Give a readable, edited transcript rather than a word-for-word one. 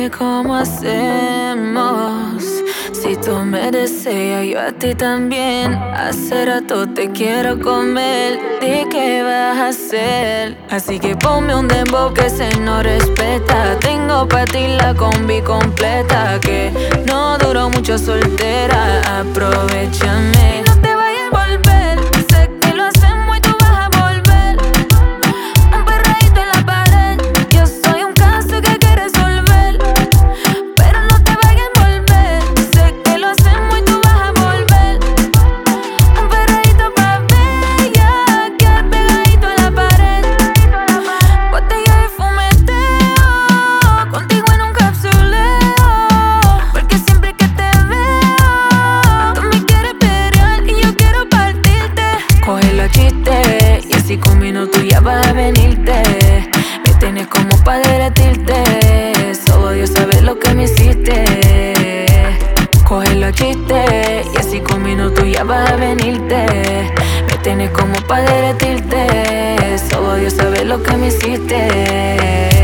Dime cómo hacemos. Si tú me deseas, yo a ti también. Hace rato te quiero comer. Di qué vas a hacer. Así que ponme un dembow que se no respeta. Tengo pa' ti la combi completa. Que no duró mucho soltera. Aprovechame. No te vayas a volver. Sé que lo hacemos y tú vas a volver. Un perreíto en la pared. Yo soy un caso que hay que resolver. Pero no te vayas a volver. Sé que lo hacemos y tú vas a volver. Un perreíto pa' bella, que pegadito a la pared. Botella de fumeteo, contigo en un capsuleo. Porque siempre que te veo, tú me quieres pelear y yo quiero partirte. Cógelo a chiste, y así con minutos ya vas a venirte. Me tienes como pa' derretirte. Solo Dios sabe lo que me hiciste. Cógelo a chiste, y así con minutos ya vas a venirte. Me tienes como pa' derretirte. Solo Dios sabe lo que me hiciste.